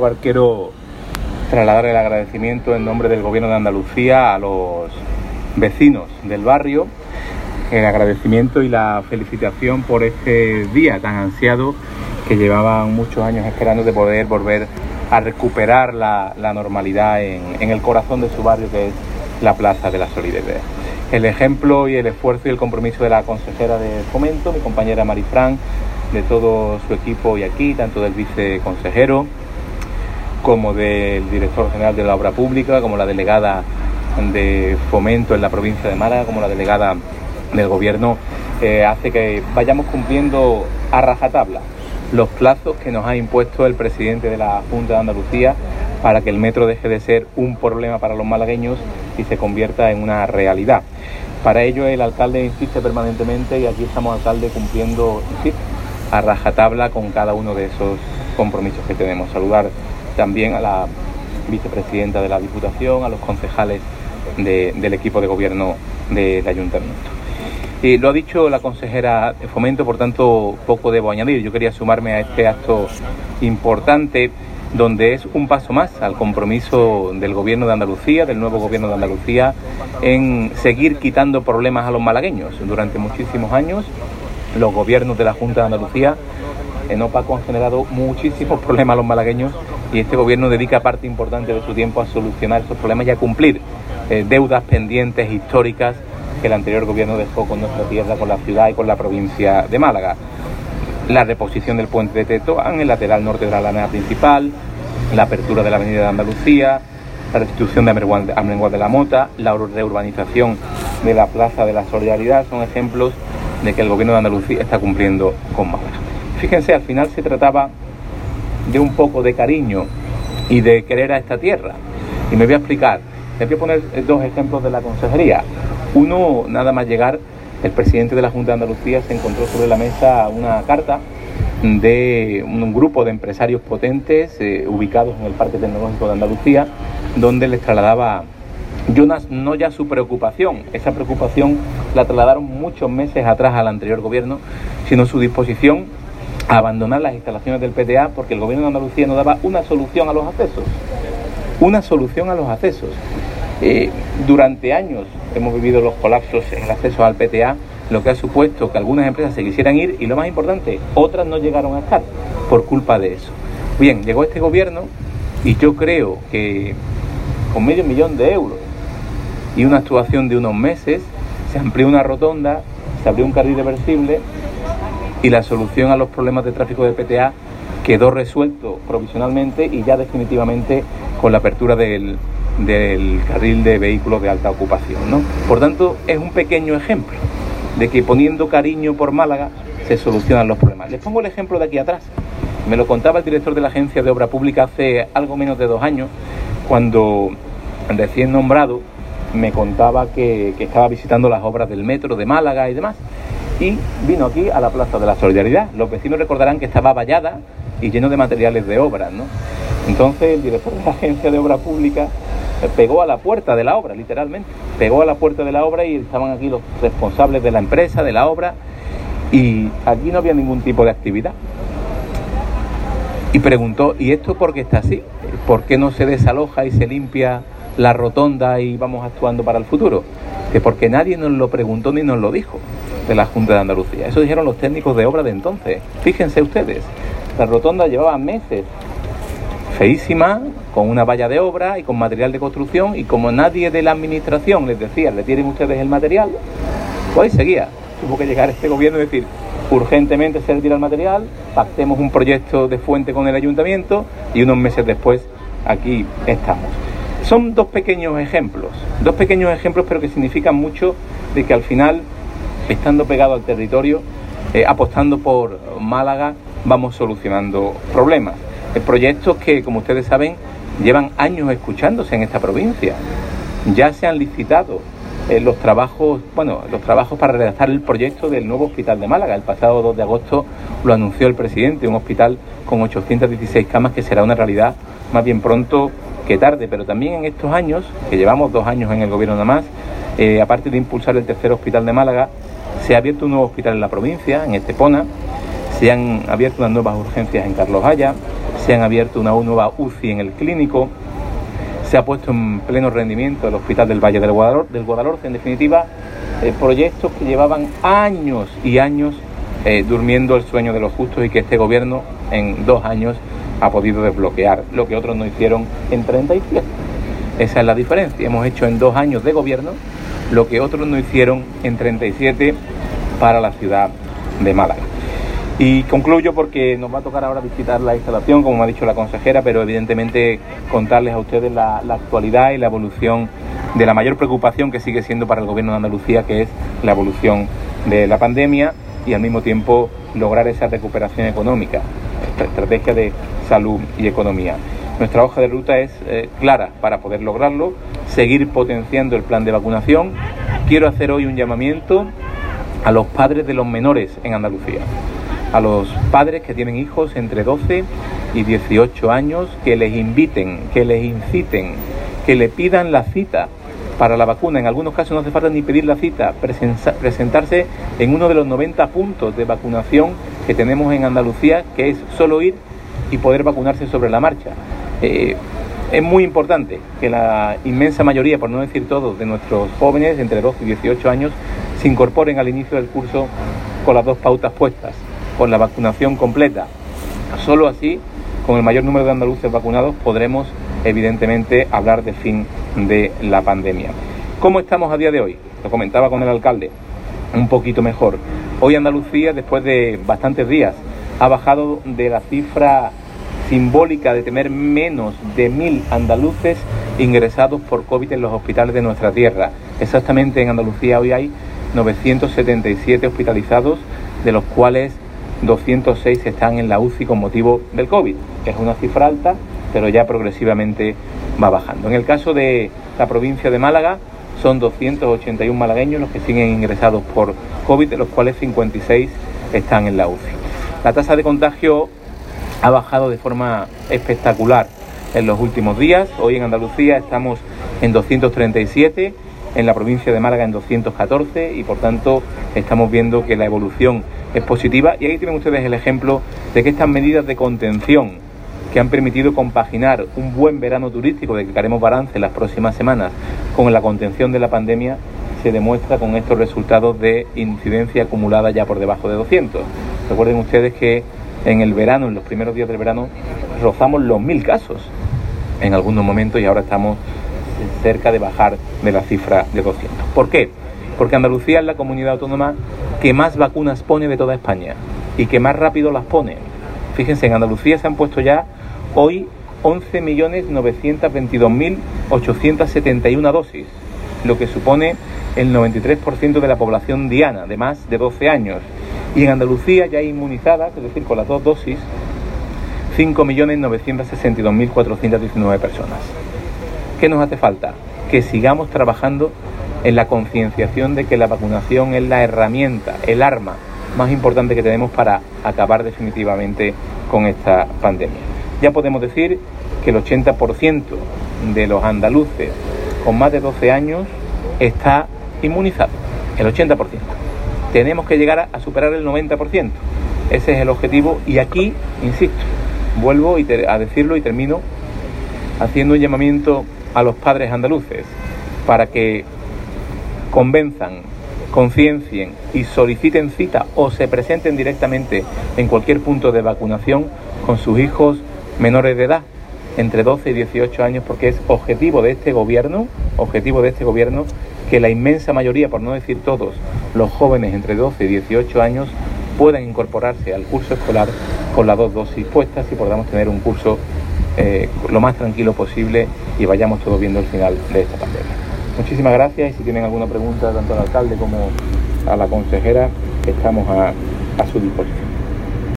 lugar quiero trasladar el agradecimiento en nombre del Gobierno de Andalucía a los vecinos del barrio, el agradecimiento y la felicitación por este día tan ansiado que llevaban muchos años esperando, de poder volver a recuperar la normalidad en el corazón de su barrio, que es la Plaza de la Solidaridad. El ejemplo y el esfuerzo y el compromiso de la consejera de Fomento, mi compañera Marifran, de todo su equipo y aquí, tanto del viceconsejero como del director general de la Obra Pública, como la delegada de Fomento en la provincia de Málaga, como la delegada del Gobierno, hace que vayamos cumpliendo a rajatabla los plazos que nos ha impuesto el presidente de la Junta de Andalucía para que el metro deje de ser un problema para los malagueños y se convierta en una realidad. Para ello el alcalde insiste permanentemente y aquí estamos, alcalde, cumpliendo a rajatabla con cada uno de esos compromisos que tenemos. Saludar también a la vicepresidenta de la Diputación, a los concejales del equipo de gobierno del Ayuntamiento. Lo ha dicho la consejera de Fomento, por tanto poco debo añadir. Yo quería sumarme a este acto importante, donde es un paso más al compromiso del Gobierno de Andalucía, del nuevo Gobierno de Andalucía, en seguir quitando problemas a los malagueños. Durante muchísimos años los gobiernos de la Junta de Andalucía en Opaco han generado muchísimos problemas a los malagueños, y este gobierno dedica parte importante de su tiempo a solucionar esos problemas y a cumplir deudas pendientes históricas que el anterior gobierno dejó con nuestra tierra, con la ciudad y con la provincia de Málaga. La reposición del puente de Tetuán, el lateral norte de la alameda principal, la apertura de la avenida de Andalucía, la restitución de Amengual de la Mota, la reurbanización de la Plaza de la Solidaridad, son ejemplos de que el gobierno de Andalucía está cumpliendo con Málaga. Fíjense, al final se trataba de un poco de cariño y de querer a esta tierra. Y me voy a explicar. Les voy a poner dos ejemplos de la consejería. Uno, nada más llegar, el presidente de la Junta de Andalucía se encontró sobre la mesa una carta de un grupo de empresarios potentes ubicados en el Parque Tecnológico de Andalucía, donde les trasladaba Jonas no ya su preocupación, esa preocupación la trasladaron muchos meses atrás al anterior gobierno, sino su disposición a abandonar las instalaciones del PTA, porque el gobierno de Andalucía no daba una solución a los accesos. Durante años hemos vivido los colapsos en el acceso al PTA, lo que ha supuesto que algunas empresas se quisieran ir y, lo más importante, otras no llegaron a estar por culpa de eso. Bien, llegó este gobierno y yo creo que con $500,000 y una actuación de unos meses se amplió una rotonda, se abrió un carril reversible y la solución a los problemas de tráfico de PTA quedó resuelto provisionalmente y ya definitivamente con la apertura del carril de vehículos de alta ocupación, ¿no? Por tanto, es un pequeño ejemplo de que poniendo cariño por Málaga se solucionan los problemas. Les pongo el ejemplo de aquí atrás. Me lo contaba el director de la Agencia de Obra Pública hace algo menos de 2 años, cuando recién nombrado me contaba que estaba visitando las obras del metro de Málaga y demás, y vino aquí a la Plaza de la Solidaridad. Los vecinos recordarán que estaba vallada y lleno de materiales de obra, ¿no? Entonces el director de la Agencia de Obra Pública pegó a la puerta de la obra, literalmente, pegó a la puerta de la obra, y estaban aquí los responsables de la empresa, de la obra, y aquí no había ningún tipo de actividad. Y preguntó, ¿y esto por qué está así? ¿Por qué no se desaloja y se limpia la rotonda y vamos actuando para el futuro? Que porque nadie nos lo preguntó ni nos lo dijo de la Junta de Andalucía. Eso dijeron los técnicos de obra de entonces. Fíjense ustedes, la rotonda llevaba meses feísima, con una valla de obra y con material de construcción, y como nadie de la administración les decía, retiren ustedes el material, pues ahí seguía. Tuvo que llegar este gobierno y decir, urgentemente se retira el material, pactemos un proyecto de fuente con el ayuntamiento, y unos meses después aquí estamos. Son dos pequeños ejemplos, pero que significan mucho de que al final, estando pegado al territorio, apostando por Málaga, vamos solucionando problemas. Proyectos que, como ustedes saben, llevan años escuchándose en esta provincia. Ya se han licitado los trabajos para redactar el proyecto del nuevo hospital de Málaga. El pasado 2 de agosto lo anunció el presidente, un hospital con 816 camas que será una realidad más bien pronto que tarde. Pero también en estos años, que llevamos 2 años en el gobierno nada más, aparte de impulsar el tercer hospital de Málaga, se ha abierto un nuevo hospital en la provincia, en Estepona, se han abierto unas nuevas urgencias en Carlos Haya, se han abierto una nueva UCI en el Clínico, se ha puesto en pleno rendimiento el Hospital del Valle del Guadalhorce. En definitiva, proyectos que llevaban años y años durmiendo el sueño de los justos y que este gobierno en 2 años ha podido desbloquear, lo que otros no hicieron en 37. Esa es la diferencia. Hemos hecho en 2 años de gobierno lo que otros no hicieron en 37 para la ciudad de Málaga. Y concluyo porque nos va a tocar ahora visitar la instalación, como me ha dicho la consejera, pero evidentemente contarles a ustedes la actualidad y la evolución de la mayor preocupación que sigue siendo para el Gobierno de Andalucía, que es la evolución de la pandemia y al mismo tiempo lograr esa recuperación económica, esta estrategia de salud y economía. Nuestra hoja de ruta es clara para poder lograrlo, seguir potenciando el plan de vacunación. Quiero hacer hoy un llamamiento a los padres de los menores en Andalucía, a los padres que tienen hijos entre 12 y 18 años, que les inviten, que les inciten, que le pidan la cita para la vacuna. En algunos casos no hace falta ni pedir la cita, presentarse en uno de los 90 puntos de vacunación que tenemos en Andalucía, que es solo ir y poder vacunarse sobre la marcha. Es muy importante que la inmensa mayoría, por no decir todos, de nuestros jóvenes entre 12 y 18 años se incorporen al inicio del curso con las 2 pautas puestas, con la vacunación completa. Solo así, con el mayor número de andaluces vacunados, podremos evidentemente hablar de fin de la pandemia. ¿Cómo estamos a día de hoy? Lo comentaba con el alcalde, un poquito mejor. Hoy Andalucía, después de bastantes días, ha bajado de la cifra simbólica de tener menos de 1.000 andaluces ingresados por COVID en los hospitales de nuestra tierra. Exactamente, en Andalucía hoy hay 977 hospitalizados, de los cuales 206 están en la UCI con motivo del COVID. Es una cifra alta, pero ya progresivamente va bajando. En el caso de la provincia de Málaga, son 281 malagueños los que siguen ingresados por COVID, de los cuales 56 están en la UCI. La tasa de contagio ha bajado de forma espectacular en los últimos días. Hoy en Andalucía estamos en 237, en la provincia de Málaga en 214 y por tanto estamos viendo que la evolución es positiva. Y ahí tienen ustedes el ejemplo de que estas medidas de contención que han permitido compaginar un buen verano turístico de que haremos balance en las próximas semanas con la contención de la pandemia se demuestra con estos resultados de incidencia acumulada ya por debajo de 200. Recuerden ustedes que en el verano, en los primeros días del verano, rozamos los 1.000 casos en algunos momentos y ahora estamos cerca de bajar de la cifra de 200. ¿Por qué? Porque Andalucía es la comunidad autónoma que más vacunas pone de toda España y que más rápido las pone. Fíjense, en Andalucía se han puesto ya hoy 11.922.871 dosis, lo que supone el 93% de la población diana de más de 12 años. Y en Andalucía ya hay inmunizadas, es decir, con las 2 dosis, 5.962.419 personas. ¿Qué nos hace falta? Que sigamos trabajando en la concienciación de que la vacunación es la herramienta, el arma más importante que tenemos para acabar definitivamente con esta pandemia. Ya podemos decir que el 80% de los andaluces con más de 12 años está inmunizado, el 80%. Tenemos que llegar a superar el 90%. Ese es el objetivo y aquí, insisto, vuelvo a decirlo y termino haciendo un llamamiento a los padres andaluces para que convenzan, conciencien y soliciten cita o se presenten directamente en cualquier punto de vacunación con sus hijos menores de edad, entre 12 y 18 años, porque es objetivo de este gobierno que la inmensa mayoría, por no decir todos, los jóvenes entre 12 y 18 años puedan incorporarse al curso escolar con las 2 dosis puestas y podamos tener un curso lo más tranquilo posible y vayamos todos viendo el final de esta pandemia. Muchísimas gracias y si tienen alguna pregunta tanto al alcalde como a la consejera, estamos a su disposición.